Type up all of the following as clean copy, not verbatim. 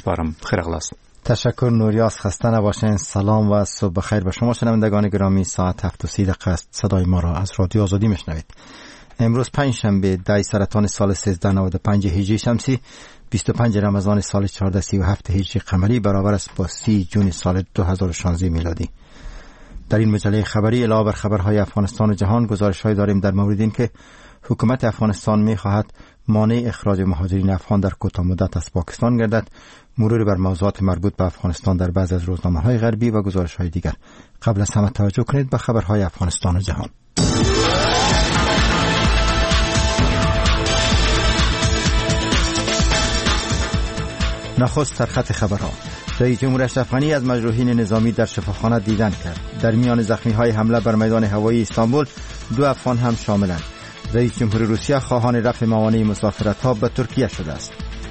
امیدوارم خیر اخلاص. تشکر نوریاس، خسته نباشین. سلام و صبح بخیر به شما شنوندگان گرامی. ساعت 7:30 است. صدای ما را از رادیو آزادی میشنوید. امروز پنجشنبه 10 سرطان سال 1395 هجری شمسی 25 رمضان سال 1437 هجری قمری برابر است با 30 جون سال 2016 میلادی. در این مجله خبری علاوه بر خبرهای افغانستان و جهان گزارش‌هایی داریم در مورد این که حکومت افغانستان می‌خواهد مانع اخراج مهاجرین افغان در کوتاه مدت از پاکستان گردد، مرور بر موضوعات مربوط به افغانستان در بعضی از روزنامه‌های غربی و گزارش‌های دیگر. قبل از همه توجه کنید به خبرهای افغانستان و جهان. نخست سرخط خبرها. رئیس جمهور اشرف غنی از مجروحین نظامی در شفاخانه دیدن کرد. در میان زخمی‌های حمله بر میدان هوایی استانبول 2 افغان هم شاملند. رئیس جمهور روسیه خواهان رفع موانع مسافرت‌ها به ترکیه شده است.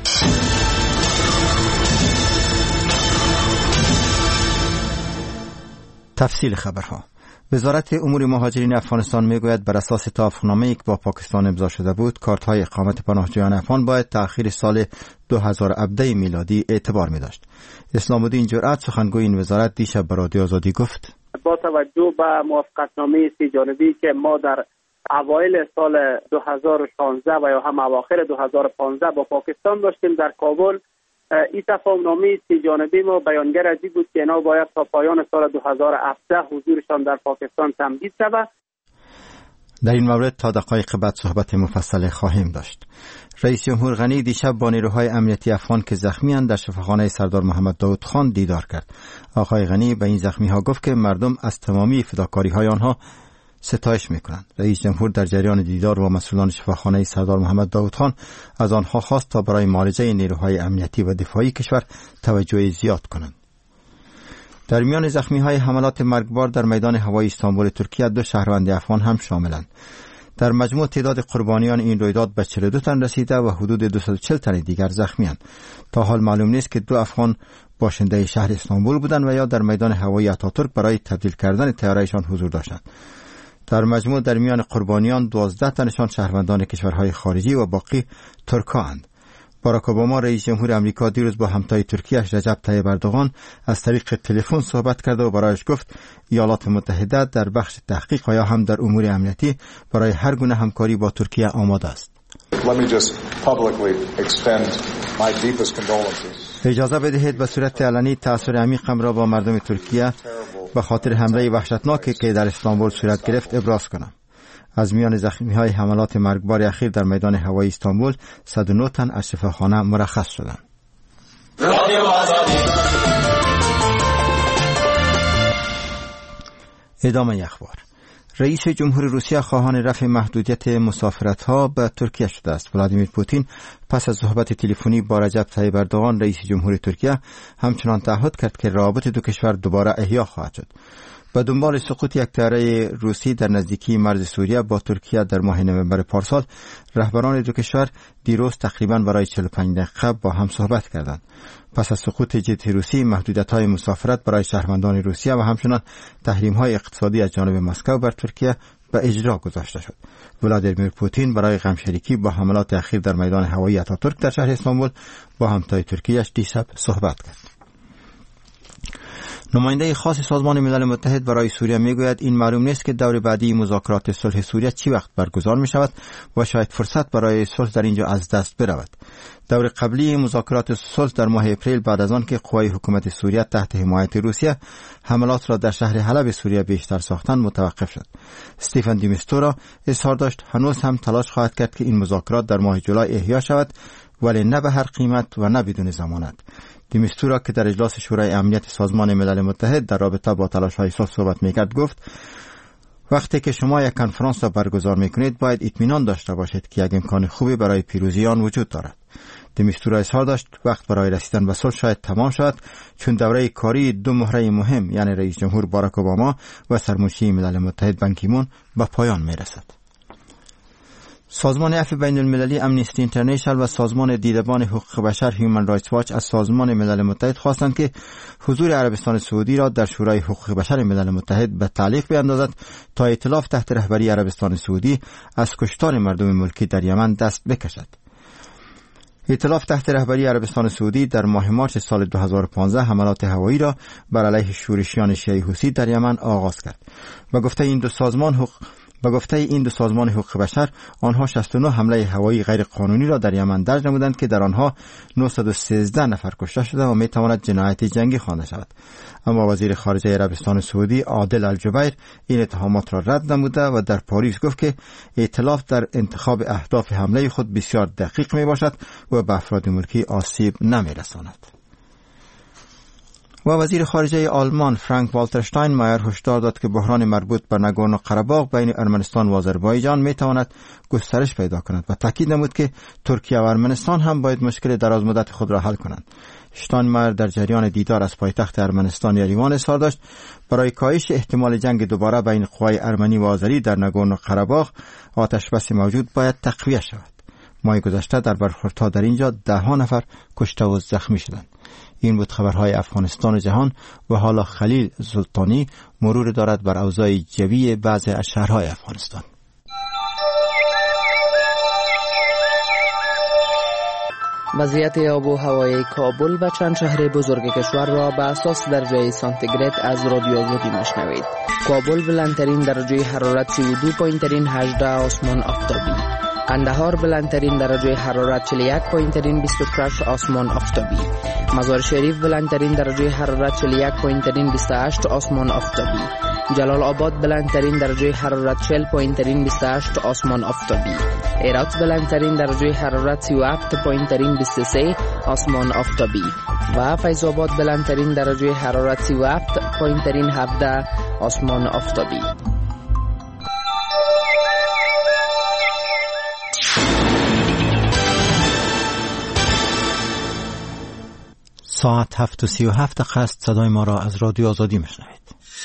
تفصیل خبرها. وزارت امور مهاجرین افغانستان میگوید بر اساس توافقنامه‌ای که با پاکستان امضا شده بود، کارت‌های اقامت پناهجویان افغان باید تأخیر سال 2017 میلادی اعتبار می‌داشت. اسلام الدین جرأت سخنگوی این وزارت دیشب به رادیو آزادی گفت: با توجه به موافقتنامه 3 جانبی که ما در اوایل سال 2016 و یا هم اواخر 2015 با پاکستان داشتیم در کابل، این تفاهم‌نامه 3 جانبی ما بیانگر از این بود که اینا باید تا پایان سال 2017 حضورشان در پاکستان تمدید شود. در این مورد تا دقایق بعد صحبت مفصل خواهیم داشت. رئیس جمهور غنی دیشب با نیروهای امنیتی افغان که زخمی‌اند در شفاخانه سردار محمد داود خان دیدار کرد. آقای غنی به این زخمی‌ها گفت که مردم از تمامی فداکاری‌های آنها ستایش می‌کنند. رئیس جمهور در جریان دیدار با مسئولان شفاخانه سردار محمد داود خان از آنها خواست تا برای معالجه نیروهای امنیتی و دفاعی کشور توجه زیاد کنند. در میان زخمی‌های حملات مرگبار در میدان هوایی استانبول ترکیه 2 شهروند افغان هم شاملند. در مجموع تعداد قربانیان این رویداد به 42 تن رسیده و حدود 240 تن دیگر زخمی‌اند. تا حال معلوم نیست که 2 افغان باشنده شهر استانبول بودند و یا در میدان هوایی آتاتورک برای تبدیل کردن طیاره‌شان حضور داشتند. در مجموع در میان قربانیان 12 تنشان شهروندان کشورهای خارجی و باقی ترک‌اند. باراک اوباما رئیس جمهور آمریکا دیروز با همتای ترکیه‌اش رجب طیب اردوغان از طریق تلفن صحبت کرد و برایش گفت ایالات متحده در بخش تحقیق و یا هم در امور امنیتی برای هر گونه همکاری با ترکیه آماده است. اجازه بدهید به صورت علنی تأثیر عمیقم را با مردم ترکیه به خاطر حمله وحشتناکی که در استانبول صورت گرفت ابراز کنم. از میان زخمی‌های حملات مرگبار اخیر در میدان هوایی استانبول 109 تن از شفاخانه مرخص شدند. ادامه اخبار. رئیس جمهور روسیه خواهان رفع محدودیت مسافرت‌ها به ترکیه شده است. ولادیمیر پوتین پس از صحبت تلفنی با رجب طیب اردوغان رئیس جمهور ترکیه همچنان تعهد کرد که روابط دو کشور دوباره احیا خواهد شد. به دنبال سقوط یک طیاره روسی در نزدیکی مرز سوریه با ترکیه در ماه نوامبر پارسال، رهبران دو کشور دیروز تقریباً برای 45 دقیقه با هم صحبت کردند. پس از سقوط جت روسی، محدودیت‌های مسافرت برای شهروندان روسیه و همچنین تحریم‌های اقتصادی از جانب مسکو بر ترکیه به اجرا گذاشته شد. ولادیمیر پوتین برای غمشریکی با حملات اخیر در میدان هوایی آتاتورک در شهر استانبول با همتای ترکیه‌اش دیشب صحبت کرد. نماینده خاص سازمان ملل متحد برای سوریه میگوید این معلوم نیست که دور بعدی مذاکرات صلح سوریه چی وقت برگزار می شود و شاید فرصت برای صلح در اینجا از دست برود. دور قبلی مذاکرات صلح در ماه اپریل بعد از آن که قوای حکومت سوریه تحت حمایت روسیه حملات را در شهر حلب سوریه بیشتر ساختند متوقف شد. استیفن دی میستورا اظهار داشت هنوز هم تلاش خواهد کرد که این مذاکرات در ماه جولای احیا شود، ولی نه به هر قیمت و نه بدون ضمانت. دی میستورا که در اجلاس شورای امنیت سازمان ملل متحد در رابطه با تلاش‌های صلح صحبت می‌کرد گفت وقتی که شما یک کنفرانس را برگزار می‌کنید باید اطمینان داشته باشید که یک امکان خوبی برای پیروزی آن وجود دارد. دی میستورا اظهار داشت وقت برای رسیدن به صلح شاید تمام شود چون دوره کاری 2 مهره مهم یعنی رئیس جمهور باراک اوباما و سرمنشی ملل متحد بان کی مون به پایان می‌رسد. سازمان عفو بین المللی امنیستی اینترنشنال و سازمان دیدبان حقوق بشر هیومن رایتس واچ از سازمان ملل متحد خواستند که حضور عربستان سعودی را در شورای حقوق بشر ملل متحد به تعلیق بیاندازد تا ائتلاف تحت رهبری عربستان سعودی از کشتار مردم ملکی در یمن دست بکشد. ائتلاف تحت رهبری عربستان سعودی در ماه مارس سال 2015 حملات هوایی را بر علیه شورشیان شیعه حوثی در یمن آغاز کرد. به گفته این دو سازمان حقوق بشر، آنها 69 حمله هوایی غیر قانونی را در یمن درج نمودند که در آنها 913 نفر کشته شده و می تواند جنایت جنگی خوانده شود. اما وزیر خارجه عربستان سعودی عادل الجبیر این اتهامات را رد نموده و در پاریس گفت که ائتلاف در انتخاب اهداف حمله خود بسیار دقیق می باشد و به افراد ملکی آسیب نمی رساند. و وزیر خارجه آلمان فرانک والتر شتاینمایر هشدار داد که بحران مربوط به ناگورنو قره‌باغ بین ارمنستان و آذربایجان می تواند گسترش پیدا کند و تاکید نمود که ترکیه و ارمنستان هم باید مشکل دراز مدت خود را حل کنند. شتاینمایر در جریان دیدار از پایتخت ارمنستان یریوان اظهار داشت برای کاهش احتمال جنگ دوباره بین قوای ارمنی و آذری در ناگورنو قره‌باغ آتشبس موجود باید تقویت شود. ماه گذشته در برخوردها در اینجا 10 نفر کشته و زخمی شدند. این بود خبرهای افغانستان و جهان و حالا خلیل سلطانی مرور دارد بر اوضاع جوی بعضی از شهرهای افغانستان. وضعیت آب و هوای کابل و چند شهر بزرگ کشور را به اساس درجه سانتیگراد از رادیو آزادی میشنوید. کابل بلندترین درجه حرارت 32 پایین ترین 18 آسمان آفتابی. قندهار بلندترین درجه حرارت 41 پایین ترین 26 آسمان آفتابی. مزار شریف بلندترین درجه حرارت 41 پایین ترین 28 آسمان آفتابی. جلال آباد بلندترین درجه حرارت 40 پایین ترین 28 آسمان آفتابی. هرات بلندترین درجه حرارت 37 پایین ترین 23 آسمان آفتابی و فیض آباد بلندترین درجه حرارت 37 پایین ترین 17 آسمان آفتابی. ساعت 7:37 قصد صدای ما را از رادیو آزادی میشنوید.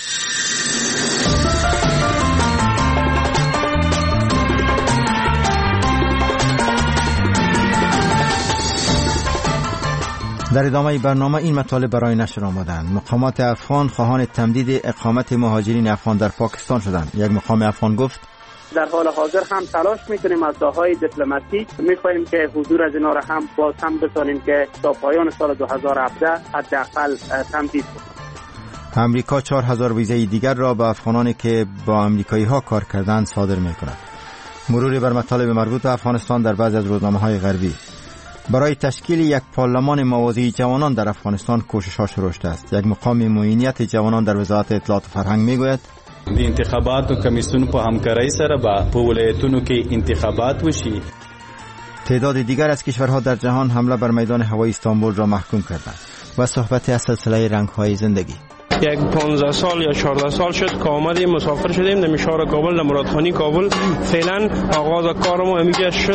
در ادامه برنامه این مطالب برای نشر آمدند. مقامات افغان خواهان تمدید اقامت مهاجرین افغان در پاکستان شدند. یک مقام افغان گفت در حال حاضر هم تلاش میکنیم از راههای دیپلماتیک، میخواهیم که حضور از اینا را هم باز هم بتونیم که تا پایان سال 2017 حداقل تمدید کنیم. امریکا 4000 ویزه دیگر را به افغانانی که با امریکایی ها کار کردند صادر میکند. مروری بر مطالب مربوط به افغانستان در بعضی از روزنامه‌های غربی. برای تشکیل یک پارلمان موازی جوانان در افغانستان کوشش‌ها شروع شده است. یک مقام معینیت جوانان در وزارت اطلاعات و فرهنگ میگوید د انتخاباتو کمیسیون په همکارۍ سره به ولایتونو کې انتخابات وشي. تعداد دیگر از کشورها در جهان حمله بر میدان هوایی استانبول را محکوم کردند و صحبت از سلسله رنگ‌های زندگی. یک 15 سال یا 14 سال شد که آمدیم مسافر شدیم در شهر کابل، در مرادخانی کابل. فعلا آغاز کارمو امیجا شد.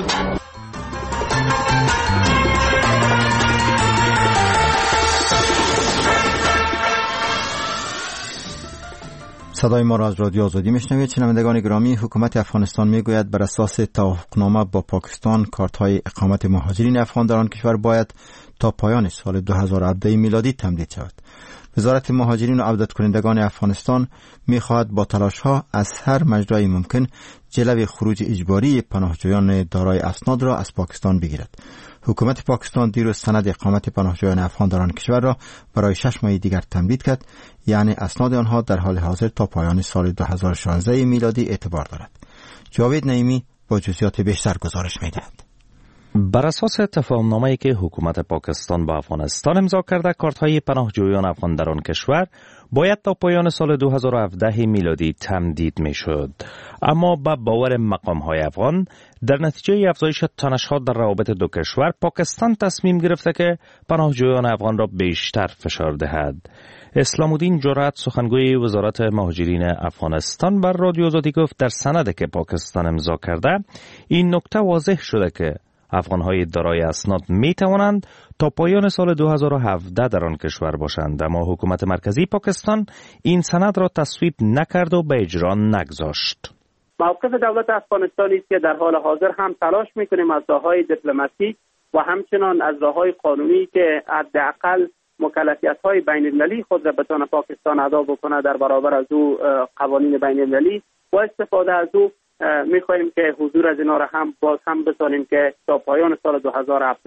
صدای ما را از رادیو آزادی میشنوید. شنوندگان گرامی، حکومت افغانستان میگوید بر اساس توافقنامه با پاکستان کارت‌های اقامت مهاجرین افغان در آن کشور باید تا پایان سال 2017 میلادی تمدید شود. وزارت مهاجرین و عودت کنندگان افغانستان می‌خواهد با تلاش‌ها از هر مجرای ممکن جلوی خروج اجباری پناهجویان دارای اسناد را از پاکستان بگیرد. حکومت پاکستان دیروز سند اقامت پناهجویان افغان در آن کشور را برای 6 ماه دیگر تمدید کرد، یعنی اسناد آنها در حال حاضر تا پایان سال 2016 میلادی اعتبار دارد. جاوید نعیمی با جزئیات بیشتر گزارش می‌دهد. بر اساس تفاهم‌نامه‌ای که حکومت پاکستان با افغانستان امضا کرده، کارت‌های پناهجویان افغان در آن کشور باید تا پایان سال 2017 میلادی تمدید می‌شد. اما با باور مقام‌های افغان، در نتیجه افزایش تنش‌ها در روابط دو کشور، پاکستان تصمیم گرفته که پناهجویان افغان را بیشتر فشار دهد. اسلام الدین جرأت، سخنگوی وزارت مهاجرین افغانستان، بر رادیو آزادی گفت در سندی که پاکستان امضا کرده، این نکته واضح شده که افغان‌های دارای اسناد می توانند تا پایان سال 2017 در آن کشور باشند، اما حکومت مرکزی پاکستان این سند را تصویب نکرد و به اجرا نگذاشت. موقف دولت افغانستان است که در حال حاضر هم تلاش می‌کنیم از راه‌های دیپلماتیک و همچنان از راه‌های قانونی که حداقل مکلفیت‌های بین‌المللی خود را بتواند پاکستان ادا بکنه در برابر از او قوانین بین‌المللی و استفاده از او می‌خواهیم که حضور از اینا را هم باز هم بتونیم که تا پایان سال 2017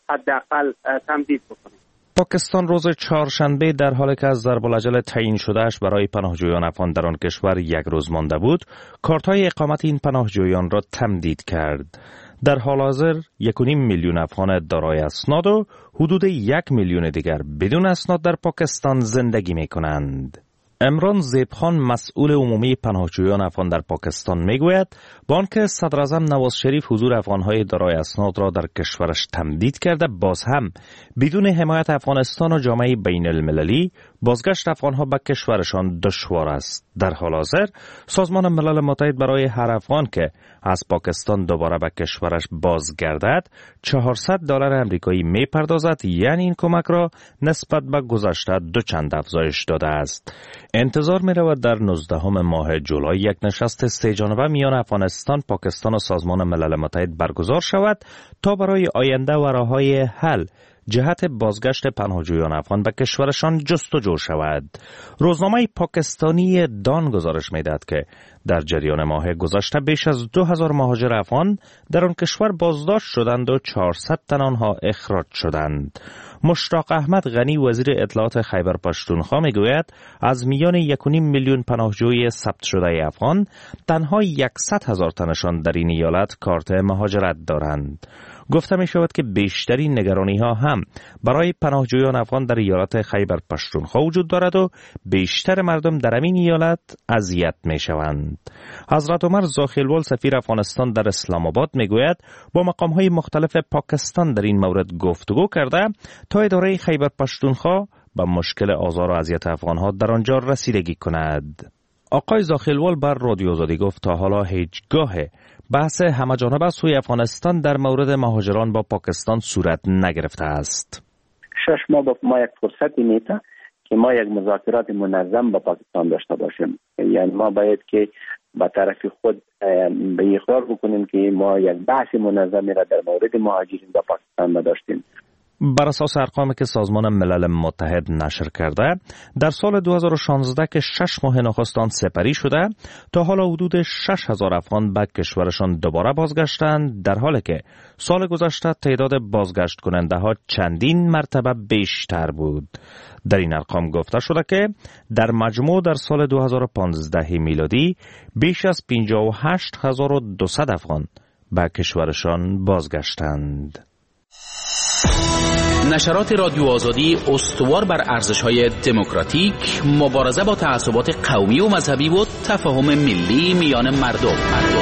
حداقل تمدید بکنیم. پاکستان روز چهارشنبه در حالی که از ضرب الاجل تعیین شدهش برای پناهجویان افغان در آن کشور 1 روز مانده بود، کارت‌های اقامت این پناهجویان را تمدید کرد. در حال حاضر 1.5 میلیون افغان دارای اسناد و حدود 1 میلیون دیگر بدون اسناد در پاکستان زندگی می‌کنند. عمران زیبخان مسئول عمومی پناهجویان افغان در پاکستان میگوید با آنکه صدراعظم نواز شریف حضور افغانهای دارای اسناد را در کشورش تمدید کرده، باز هم بدون حمایت افغانستان و جامعه بین المللی بازگشت افغانها به کشورشان دشوار است. در حال حاضر سازمان ملل متحد برای هر افغان که از پاکستان دوباره به کشورش بازگردد $400 آمریکایی میپردازد، یعنی این کمک را نسبت به گذشته 2 چند افزایش داده است. انتظار می رود در 19 ماه جولای یک نشست 3 جانبه میان افغانستان، پاکستان و سازمان ملل متحد برگزار شود تا برای آینده و راه‌های حل جهت بازگشت پناهجویان افغان به کشورشان جستجو شود. روزنامه پاکستانی دان گزارش می‌دهد که در جریان ماه گذشته بیش از 2000 مهاجر افغان در آن کشور بازداشت شدند و 400 تن آنها اخراج شدند. مشتاق احمد غنی وزیر اطلاعات خیبر پشتونخوا میگوید از میان 1.5 میلیون پناهجوی ثبت شده افغان تنها 100,000 تنشان در این ایالت کارت مهاجرت دارند. گفته می شود که بیشترین نگرانی ها هم برای پناهجویان افغان در ایالت خیبر پشتونخوا وجود دارد و بیشتر مردم در این ایالت اذیت می شوند. حضرت عمر زاخیلوال سفیر افغانستان در اسلام آباد می گوید با مقام های مختلف پاکستان در این مورد گفتگو کرده تا اداره خیبر پشتونخوا به مشکل آزار و اذیت افغان ها در آنجا رسیدگی کند. آقای زاخیلوال بر رادیو آزادی گفت تا حالا هیچگاه بحث همه‌جانبه از سوی افغانستان در مورد مهاجران با پاکستان صورت نگرفته است. 6 ماه با ما یک فرصتی میده که ما یک مذاکرات منظم با پاکستان داشته باشیم. یعنی ما باید که با طرف خود به اقرار بکنیم که ما یک بحث منظمی را در مورد مهاجرین با پاکستان داشتیم. بر اساس ارقامی که سازمان ملل متحد نشر کرده، در سال 2016 که 6 ماه نخست آن سپری شده، تا حالا حدود 6,000 افغان به کشورشان دوباره بازگشتند، در حالی که سال گذشته تعداد بازگشت کننده ها چندین مرتبه بیشتر بود. در این ارقام گفته شده که در مجموع در سال 2015 میلادی بیش از 58,200 افغان به کشورشان بازگشتند. نشرات رادیو آزادی استوار بر ارزش‌های دموکراتیک، مبارزه با تعصبات قومی و مذهبی و تفاهم ملی میان مردم.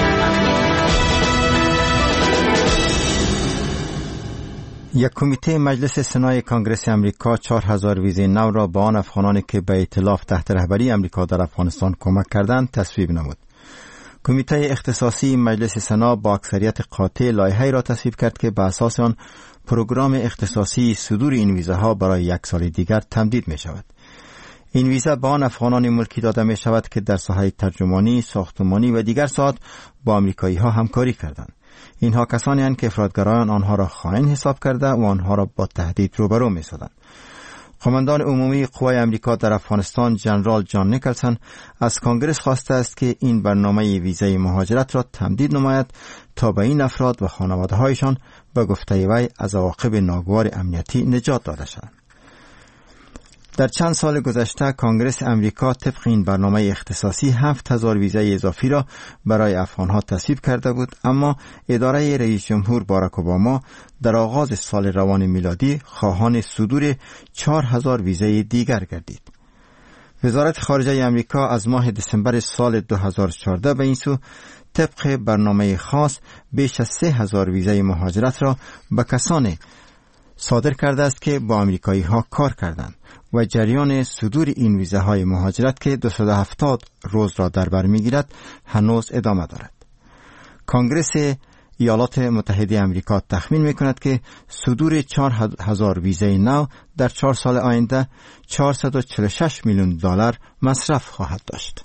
یک کمیته مجلس سنای کانگرس امریکا 4,000 ویزه نو را به آن افغانانی که به ائتلاف تحت رهبری امریکا در افغانستان کمک کردند تصویب نمود. کمیته اختصاصی مجلس سنا با اکثریت قاطع لایحه‌ای را تصویب کرد که به اساس آن پروگرام اختصاصی صدور این ویزاها برای 1 سال دیگر تمدید می شود. این ویزا به آن افغانان ملکی داده می شود که در ساحه ترجمانی، ساختمانی و دیگر ساعات با امریکایی ها همکاری کردند. اینها کسانی هستند که افرادگرایان آنها را خائن حساب کرده و آنها را با تهدید روبرو می سازند. قماندان عمومی قوای امریکا در افغانستان جنرال جان نیکلسون از کانگرس خواسته است که این برنامه ویزای مهاجرت را تمدید نماید تا به این افراد و خانواده‌هایشان به گفته وی از عواقب ناگوار امنیتی نجات داده شود. در چند سال گذشته کانگرس امریکا طبق این برنامه اختصاصی 7,000 ویزای اضافی را برای افغانها تصویب کرده بود، اما اداره رئیس جمهور باراک اوباما در آغاز سال روان میلادی خواهان صدور 4,000 ویزای دیگر گردید. وزارت خارجه امریکا از ماه دسامبر سال 2014 به این سو طبق برنامه خاص بیش از 3,000 ویزای مهاجرت را به کسانی صادر کرده است که با امریکایی ها کار کردند و جریان صدور این ویزاهای مهاجرت که 270 روز را در بر میگیرد هنوز ادامه دارد. کانگرس ایالات متحده امریکا تخمین میکند که صدور 4,000 ویزای نو در 4 سال آینده 446 میلیون دلار مصرف خواهد داشت.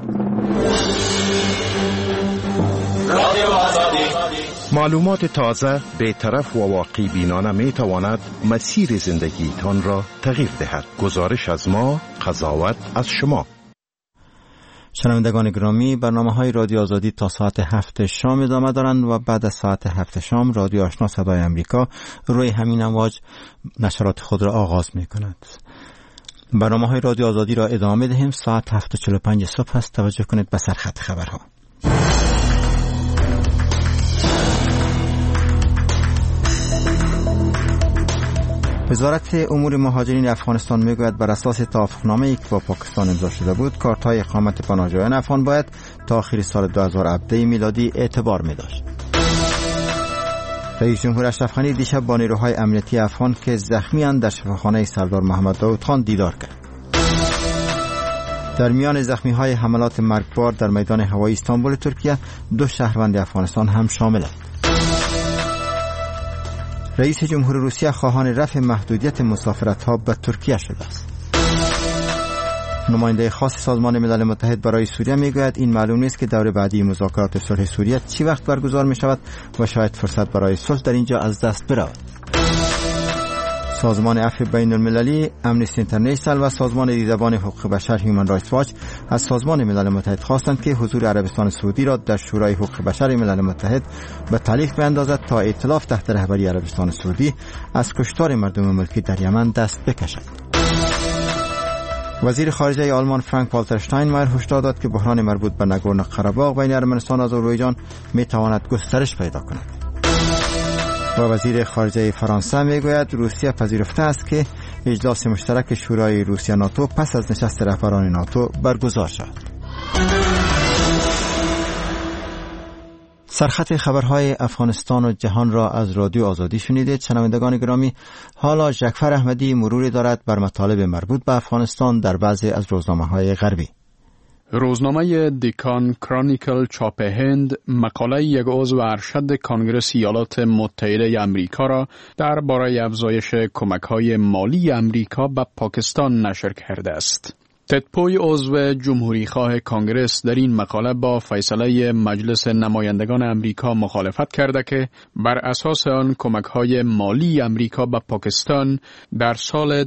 معلومات تازه به طرف و واقعی بینانه می تواند مسیر زندگی تان را تغییر دهد. گزارش از ما، قضاوت از شما. شنوندگان گرامی، برنامه‌های رادیو آزادی تا ساعت 7 شام ادامه دارند و بعد از ساعت 7 شام رادیو آشنا صدای امریکا روی همین امواج نشرات خود را آغاز می‌کند. برنامه‌های رادیو آزادی را ادامه دهیم. ساعت 7:45 صبح است. توجه کنید به سرخط خبرها. وزارت امور مهاجرین افغانستان میگوید بر اساس توافقنامه‌ای که با پاکستان امضا شده بود، کارت‌های اقامت پناهجویان افغان باید تا آخر سال 2017 میلادی اعتبار می‌داشت. رئیس جمهور اشرف غنی دیشب با نیروهای امنیتی افغان که زخمی‌اند در شفاخانه سردار محمد داود خان دیدار کرد. در میان زخمی‌های حملات مرگبار در میدان هوایی استانبول ترکیه 2 شهروند افغانستان هم شامل است. رئیس جمهور روسیه خواهان رفع محدودیت مسافرت‌ها به ترکیه شده است. نماینده خاص سازمان ملل متحد برای سوریه میگوید این معلوم نیست که دور بعدی مذاکرات صلح سوریه چی وقت برگزار می شود و شاید فرصت برای صلح در اینجا از دست برود. سازمان عفو بین المللی، امنیستی اینترنشنال و سازمان دیدبان حقوق بشر هیومن رایتس واچ از سازمان ملل متحد خواستند که حضور عربستان سعودی را در شورای حقوق بشر ملل متحد به تعلیق بیندازد تا ائتلاف تحت رهبری عربستان سعودی از کشتار مردم ملکی در یمن دست بکشد. وزیر خارجه آلمان فرانک والتر اشتاینمایر هشدار داد که بحران مربوط به ناگورنو قره‌باغ بین ارمنستان و آذربایجان می تواند گسترش پیدا کند. و وزیر خارجه فرانسه میگوید روسیه پذیرفته است که اجلاس مشترک شورای روسیه ناتو پس از نشست رهبران ناتو برگزار شود. سرخط خبرهای افغانستان و جهان را از رادیو آزادی شنیدید. شنوندگان گرامی، حالا جعفر احمدی مروری دارد بر مطالب مربوط به افغانستان در بعضی از روزنامه‌های غربی. روزنامه دیکان کرونیکل چاپ هند مقاله یک عضو ارشد کنگره ایالات متحده امریکا را درباره افزایش کمک‌های مالی امریکا به پاکستان نشر کرده است. تد پوی عضو جمهوری خواه کانگرس در این مقاله با فیصله مجلس نمایندگان امریکا مخالفت کرده که بر اساس آن کمک‌های مالی امریکا به پاکستان در سال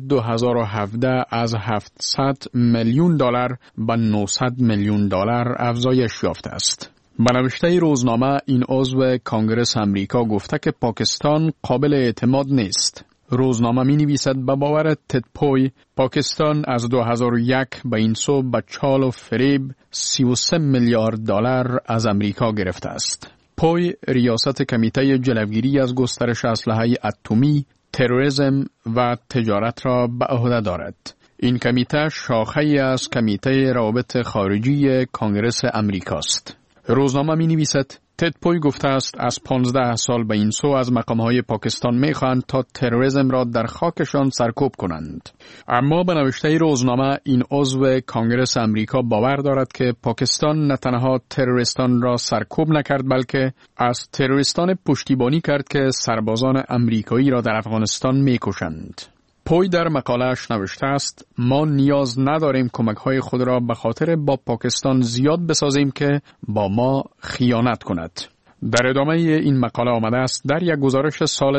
2017 از $700 میلیون به $900 میلیون افزایش یافته است. به نوشته روزنامه این عضو کانگرس امریکا گفته که پاکستان قابل اعتماد نیست. روزنامه می نویسد به باور تد پوی پاکستان از 2001 به این سو به چال و فریب $33 میلیارد از امریکا گرفته است. پوی ریاست کمیته جلوگیری از گسترش اسلحه اتمی، تروریسم و تجارت را به عهده دارد. این کمیته شاخه‌ای از کمیته روابط خارجی کانگرس امریکاست. روزنامه می نویسد تد پوی گفته است از 15 سال به این سو از مقام‌های پاکستان می‌خواهند تا تروریسم را در خاکشان سرکوب کنند. اما به نوشته روزنامه این عضو کانگرس امریکا باور دارد که پاکستان نه تنها تروریستان را سرکوب نکرد بلکه از تروریستان پشتیبانی کرد که سربازان امریکایی را در افغانستان می‌کشند. پوی در مقاله‌اش نوشته است ما نیاز نداریم کمک‌های خود را به خاطر با پاکستان زیاد بسازیم که با ما خیانت کند. در ادامه این مقاله آمده است در یک گزارش سال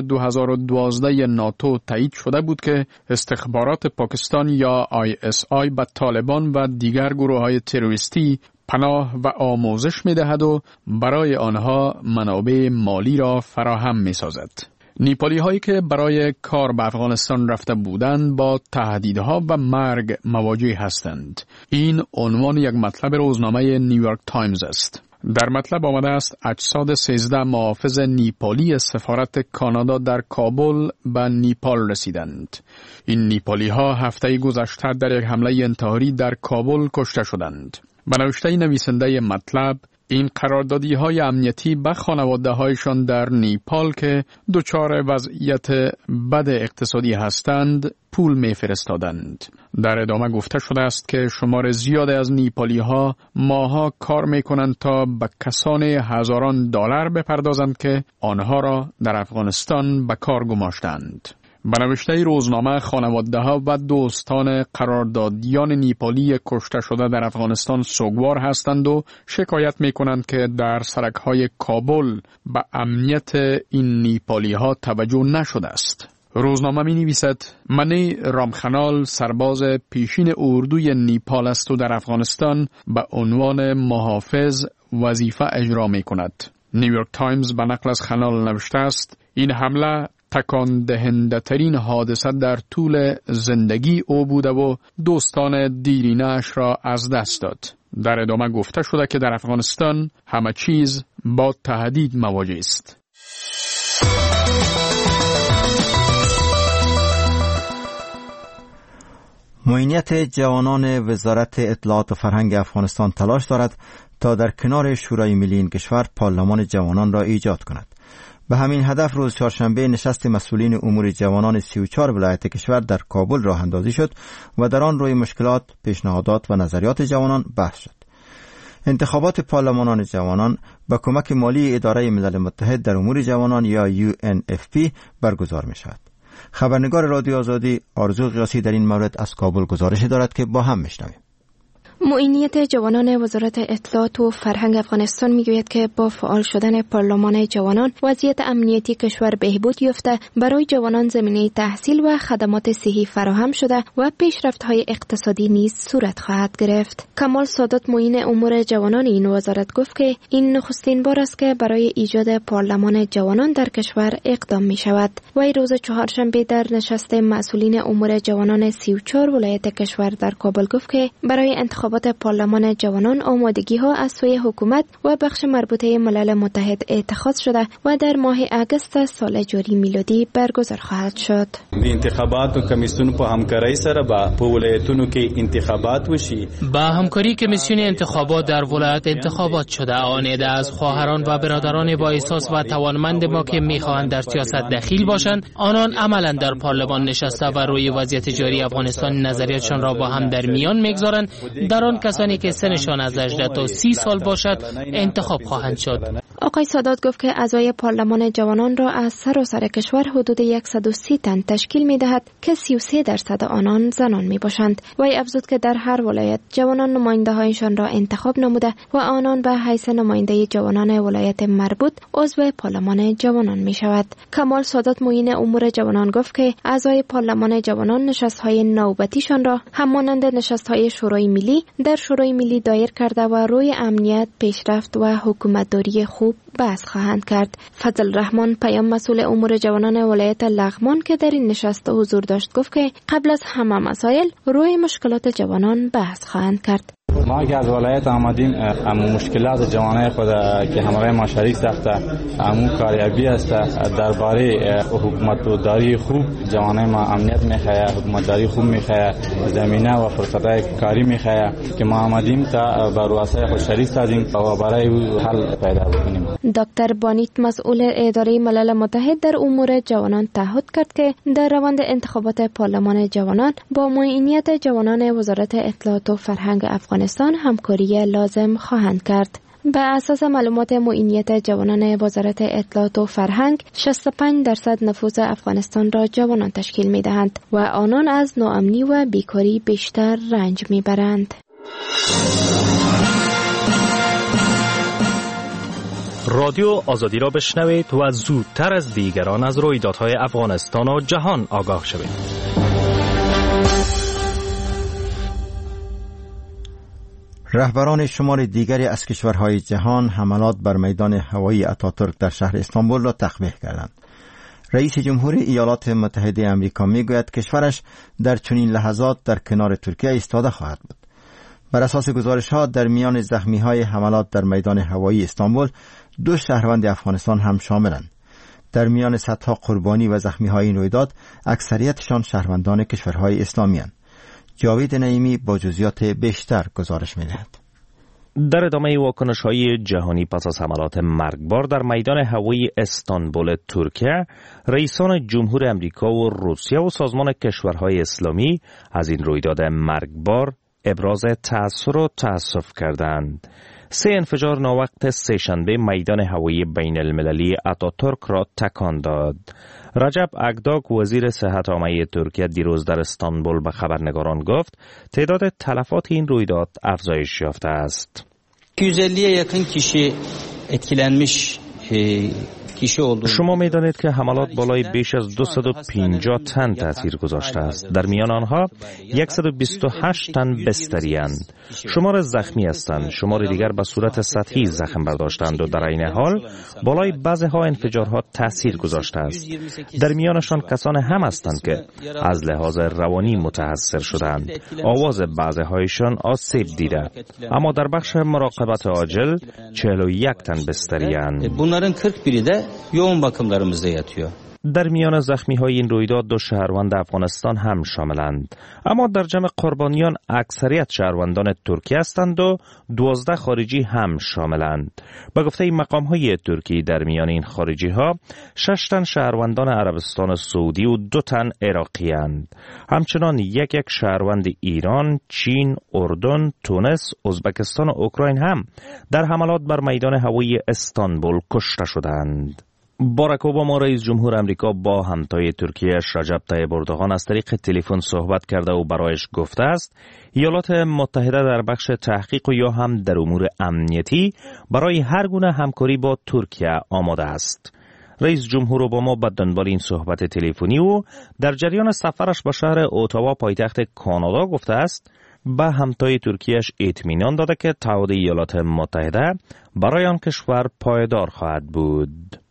2012 ناتو تایید شده بود که استخبارات پاکستان یا ISI به طالبان و دیگر گروه‌های تروریستی پناه و آموزش می‌دهد و برای آنها منابع مالی را فراهم می‌سازد. نیپالی هایی که برای کار به افغانستان رفته بودند با تهدیدها و مرگ مواجه هستند. این عنوان یک مطلب روزنامه نیویورک تایمز است. در مطلب آمده است اجساد 13 محافظ نیپالی سفارت کانادا در کابل به نیپال رسیدند. این نیپالی ها هفته گذشته در یک حمله انتحاری در کابل کشته شدند. به نوشته نویسنده مطلب این قراردادی‌های امنیتی به خانواده‌هایشان در نیپال که دچار وضعیت بد اقتصادی هستند پول می‌فرستادند. در ادامه گفته شده است که شمار زیادی از نیپالی‌ها ماها کار می‌کنند تا به کسان هزاران دلار بپردازند که آنها را در افغانستان به کار گماشتند. به نوشته روزنامه خانواده‌ها و دوستان قراردادیان نیپالی کشته شده در افغانستان سوگوار هستند و شکایت می‌کنند که در سرک‌های کابل به امنیت این نیپالی‌ها توجه نشده است. روزنامه می نویسد منی رامخنال سرباز پیشین اردوی نیپال است و در افغانستان به عنوان محافظ وظیفه اجرا می کند. نیویورک تایمز به نقل از خنال نوشته است این حمله تکان دهنده ترین حادثه در طول زندگی او بوده و دوستان دیرینه‌اش را از دست داد. در ادامه گفته شده که در افغانستان همه چیز با تهدید مواجه است. معینیت جوانان وزارت اطلاعات و فرهنگ افغانستان تلاش دارد تا در کنار شورای ملی این کشور پارلمان جوانان را ایجاد کند. به همین هدف روز چهارشنبه نشست مسئولین امور جوانان 34 ولایت کشور در کابل راه اندازی شد و در آن روی مشکلات، پیشنهادات و نظریات جوانان بحث شد. انتخابات پارلمانان جوانان با کمک مالی اداره ملل متحد در امور جوانان یا UNFP برگزار می شود. خبرنگار رادیو آزادی آرزو قیاسی در این مورد از کابل گزارش دارد که با هم میشنویم. معینیت جوانان وزارت اطلاعات و فرهنگ افغانستان میگوید که با فعال شدن پارلمان جوانان وضعیت امنیتی کشور بهبود یافته، برای جوانان زمینه تحصیل و خدمات صحی فراهم شده و پیشرفت‌های اقتصادی نیز صورت خواهد گرفت. کمال سادات معین امور جوانان این وزارت گفت که این نخستین بار است که برای ایجاد پارلمان جوانان در کشور اقدام می شود. وی روز چهارشنبه در نشست مسئولین امور جوانان 34 ولایت کشور در کابل گفت که برای انتخابات پارلمان جوانان آمادگی ها از سوی حکومت و بخش مربوطه ملل متحد اتخاذ شده و در ماه اگست سال جاری میلادی برگزار خواهد شد. انتخابات و کمیسیون په همکاری سره په ولایتونو کې انتخابات وشي. با همکاری کمیسیون انتخابات در ولایت انتخابات شده. آن عده از خواهران و برادران با احساس و توانمند ما که میخواهند در سیاست دخیل باشند، آنان عملا در پارلمان نشسته و روی وضعیت جاری افغانستان نظریاتشان را با هم در میان میگذارند. در آن کسانی که سنشان از 18 تا 30 سال باشد انتخاب خواهند شد. آقای سادات گفت که اعضای پارلمان جوانان را از سراسر کشور حدود 130 تن تشکیل می دهد که 33% آنان زنان می باشند. وی افزود که در هر ولایت جوانان نماینده هایشان را انتخاب نموده و آنان به حیث نماینده جوانان ولایت مربوط عضو پارلمان جوانان می شود. کمال سادات معین امور جوانان گفت که اعضای پارلمان جوانان نشست های نوبتیشان را همانند نشست های شورای ملی در شورای ملی دایر کرده و روی امنیت، پیشرفت و حکومتداری خوب بحث خواهند کرد. فضل رحمان پیام مسئول امور جوانان ولایت لغمان که در این نشست حضور داشت گفت که قبل از همه مسائل روی مشکلات جوانان بحث خواهند کرد. ما که از ولایت آمدیم مشکلات جوانای خود که همراه ما شریک ساخته امو کاریابی است. درباره حکومتداری خوب جوانای ما امنیت میخواه، حکومتداری خوب میخواه، زمینه و فرصتای کاری میخواه که ما آمدیم تا بر واسطه خود شریک سازیم و برای حل پیدا بکنیم. دکتر بانیت مسئول اداره ملل متحد در امور جوانان تعهد کرد که در روند انتخابات پارلمان جوانان با معینیت جوانان وزارت اطلاعات و فرهنگ افغانستان همکاری لازم خواهند کرد. به اساس معلومات معینیت جوانان وزارت اطلاعات و فرهنگ 65% نفوذ افغانستان را جوانان تشکیل می دهند و آنان از ناامنی و بیکاری بیشتر رنج می برند. رادیو آزادی را بشنوید و زودتر از دیگران از رویدادهای افغانستان و جهان آگاه شوید. رهبران شمار دیگری از کشورهای جهان حملات بر میدان هوایی اتاتورک در شهر استانبول را تقبیح کردند. رئیس جمهور ایالات متحده آمریکا میگوید کشورش در چنین لحظات در کنار ترکیه ایستاده خواهد بود. بر اساس گزارش‌ها در میان زخمی‌های حملات در میدان هوایی استانبول 2 شهروند افغانستان هم شاملند. در میان صدها قربانی و زخمی‌های این رویداد اکثریتشان شهروندان کشورهای اسلامی هستند. جاوید نعیمی با جزئیات بیشتر گزارش می‌دهد. در ادامه واکنش‌های جهانی پس از حملات مرگبار در میدان هوایی استانبول ترکیه، رئیسان جمهور آمریکا و روسیه و سازمان کشورهای اسلامی از این رویداد مرگبار ابراز تأثیر و تأسف کردند. 3 انفجار ناوقت سه‌شنبه میدان هوایی بین المللی اتاتورک را تکان داد. رجب اکداک وزیر صحت عامه ترکیه دیروز در استانبول به خبرنگاران گفت تعداد تلفات این رویداد افزایش یافته است. 250'ye yakın kişi etkilenmiş شما می‌دانید که حملات بالای بیش از 250 تن تاثیر گذاشته است. در میان آنها 128 تن بستری‌اند. شمار زخمی هستند، شمار دیگر به صورت سطحی زخم برداشتند و در این حال بالای بعضی‌ها انفجارها تاثیر گذاشته است. در میانشان کسان هم هستند که از لحاظ روانی متاثر شدند. آواز بعضی‌هایشان آسیب دیده. اما در بخش مراقبت عاجل 41 تن بستری‌اند. در میان زخمی‌های این رویداد 2 شهروند افغانستان هم شاملند. اما در جمع قربانیان اکثریت شهروندان ترکیه هستند و 12 خارجی هم شاملند. به گفته مقام‌های ترکی در میان این خارجی‌ها 6 تن شهروندان عربستان سعودی و 2 تن عراقی اند. همچنان یک شهروند ایران، چین، اردن، تونس، ازبکستان و اوکراین هم در حملات بر میدان هوایی استانبول کشته شدند. باراک اوباما رئیس جمهور امریکا با همتای ترکیه‌اش رجب طیب اردوغان از طریق تلفن صحبت کرده و برایش گفته است ایالات متحده در بخش تحقیق و یا هم در امور امنیتی برای هر گونه همکاری با ترکیه آماده است. رئیس جمهور اوباما به دنبال این صحبت تلفنی و در جریان سفرش به شهر اتاوا پایتخت کانادا گفته است به همتای ترکیه‌اش اطمینان داده که تعهد ایالات متحده برای آن کشور پایدار خواهد بود.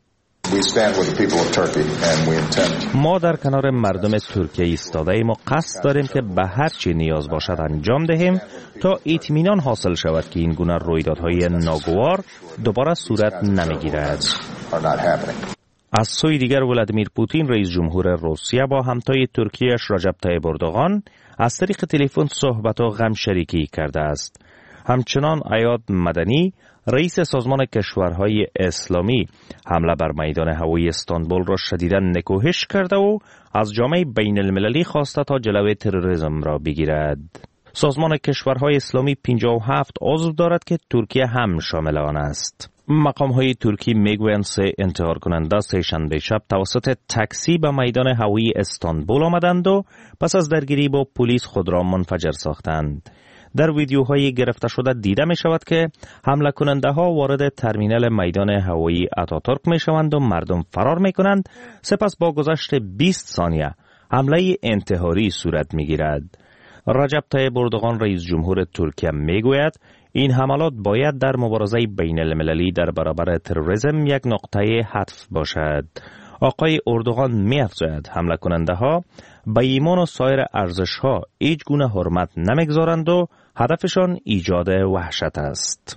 ما در کنار مردم ترکیه ایستاده ایم و قصد داریم که به هر چی نیاز باشد انجام دهیم تا اطمینان حاصل شود که این گونه رویدادهای ناگوار دوباره صورت نمیگیرد. از سوی دیگر ولادیمیر پوتین رئیس جمهور روسیه با همتای ترکیه‌اش رجب طیب اردوغان از طریق تلفن صحبت و غم شریکی کرده است. همچنان ایاد مدنی رئیس سازمان کشورهای اسلامی حمله بر میدان هوایی استانبول را شدیداً نکوهش کرده و از جامعه بین المللی خواسته تا جلوی تروریسم را بگیرد. سازمان کشورهای اسلامی 57 عضو دارد که ترکیه هم شامل آن است. مقام‌های ترکی میگویند 3 انتحار کننده سه‌شنبه شب توسط تاکسی به میدان هوایی استانبول آمدند و پس از درگیری با پلیس خود را منفجر ساختند. در ویدیوهای گرفته شده دیده می شود که حمله کننده ها وارد ترمینال میدان هوایی آتاتورک می شوند و مردم فرار می کنند. سپس با گذشت 20 ثانیه حمله انتحاری صورت می گیرد. رجب طیب اردوغان رئیس جمهور ترکیه می گوید این حملات باید در مبارزه بین المللی در برابر تروریسم یک نقطه هدف باشد. آقای اردوغان می افزاید حمله کننده ها به ایمان و سایر ارزش ها هیچ گونه حرمت نمیگذارند و هدفشان ایجاد وحشت است.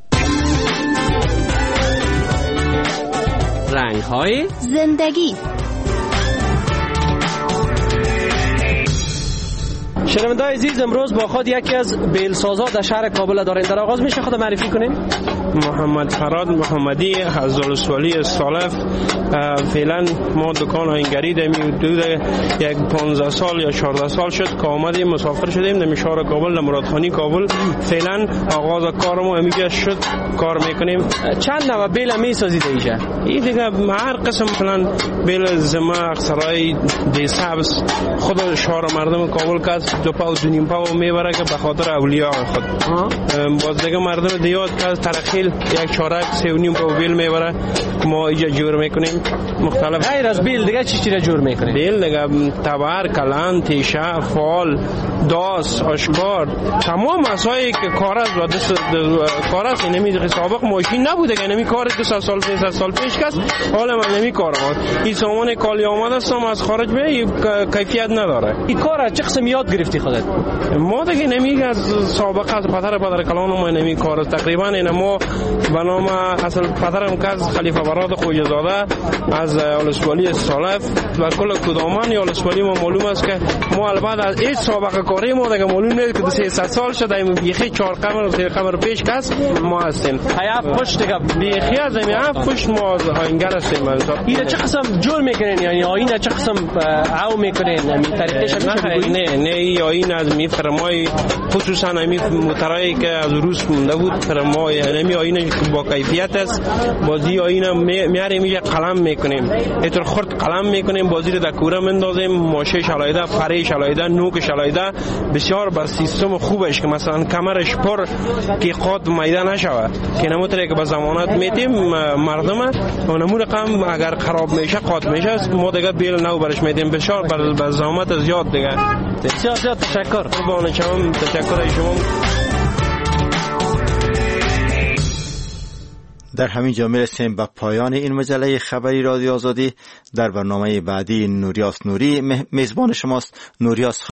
رنگ‌های زندگی. شنونده‌های عزیز، امروز با خود یکی از بیلسازا در شهر کابل داریم. در آغاز میشه خود معرفی کنیم؟ محمد فراد محمدی از ولسوالی سالف. فعلا ما دکان آهنگری داریم. حدود یک 15 سال یا 14 سال شد که آمدیم مسافر شدیم در شهر کابل، در مرادخانی کابل. فعلا آغاز کار ما اینجا شد، کار میکنیم. چند نوع بیل میسازید اینجا؟ این دیگه هر قسم مثلا بیل زما اکثرای دی سبز خود شهر مردم کابل کس 2 پاو 2.5 پاو میبره که به خاطر اولیاء خود. باز دیگه مردم دیاد که ترخیل یک چارک 3.5 پاو بیل میبره که ما اینجا جور میکنیم. مختلف غیر از بیل دیگه چی را جور میکنیم؟ بیل دیگه تبر، کلان، تیشه، فال، داس، آشکار، تمام مسائلی که کار است و دست کار است. اینمی سابق ماشین نبوده که اینمی کار 200 سال 300 سال پیش کس حالا من اینمی کار است. این سامان کالی آمده است از خارج به کیفیت نداره. این کار چه قسم یاد گرفتی خودت؟ ما دیگه نمیگه از سابقه از پدر کلان ما نمی کار تقریبا این ما به نام اصل پدرم که از خلیفه براد خوجزاده از ولسوالی سالف و کل کدامان یا ولسوالی ما معلوم است که ما البته از هیچ سابقه کاری ما دیگه معلوم نیست که 300 سال شده این بیخی 4 قمر و 3 قمر پیش کس ما هستیم. هیاف پشت دیگه بیخی از این هفت پشت ما آهنگر هستیم. این چه قسم جور میکنین؟ یعنی آیین چه قسم او میکنین؟ این طریقش نه این از می فرمای خصوصا می موترایی که از روس مونده بود فرمای نمی آینه با کیفیت است. بازی آینه میاریم اینجا قلم میکنیم، اینطور خرد قلم میکنیم، بازی رو در کوره مندازیم، ماشه شلایده، پره شلایده، نوک شلایده. بسیار بر سیستم خوبش که مثلا کمرش پر که قاد میده نشوه، که نموتره که به ضمانت میتیم مردم و نمون رقم اگر خراب میشه قاد میشه ما دیگه بیل نو برش میدیم. بسیار بر زحمت زیاد دیگه. بسیار تشکر. قربان شما، تشکر شما. در همین جا میرسیم به پایان این مجله خبری رادیو آزادی. در برنامه بعدی نوریاس نوری میزبان شماست. نوریاس